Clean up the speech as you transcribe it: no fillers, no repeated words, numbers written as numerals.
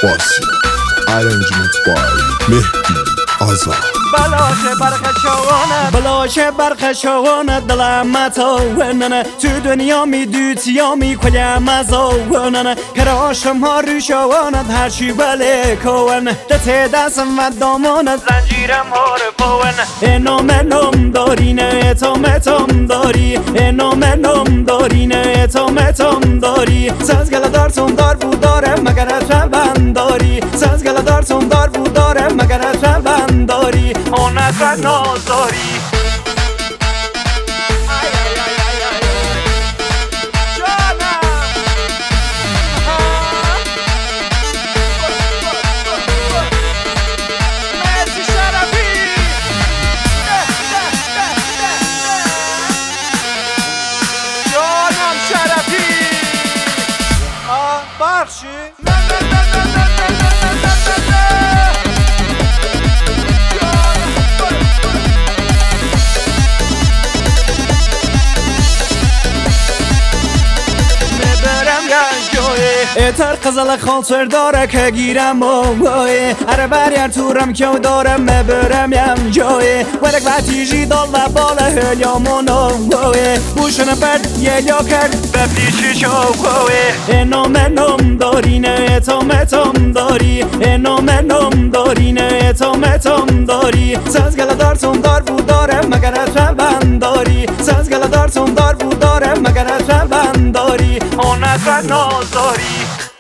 Bossy. Arrangement by Mehdi Azar. بلاشه برخشونه دلم متاوننه تو دنیا میدوتیا میکنم مزاوننه کراشم ها روشونه هرچی بله کونه دت دستم و دامانه زنجیرم ها رو پونه اینو منم داری نه تو متم داری اینو منم داری نه تو متم داری سازگل دارتون دار بود داره مگر اتربن داری سازگل دارتون دار بود داره مگر اتربن داری اون اتر نازداری اتر قزل خالصر داره که گیرم اوه اره بریر تورم که دارم مبرم یم جوه ورک و تیجی دال و باله هلیامون اوه بوشن برد یه یا کرد بپیشی چوه اینو منم داری نه تو متم داری اینو منم داری نه تو متم داری سازگل دارتون دار بود داره مگر اتربن داری سازگل دارتون دار بود داره مگر اتربن داری اون اتر نازداری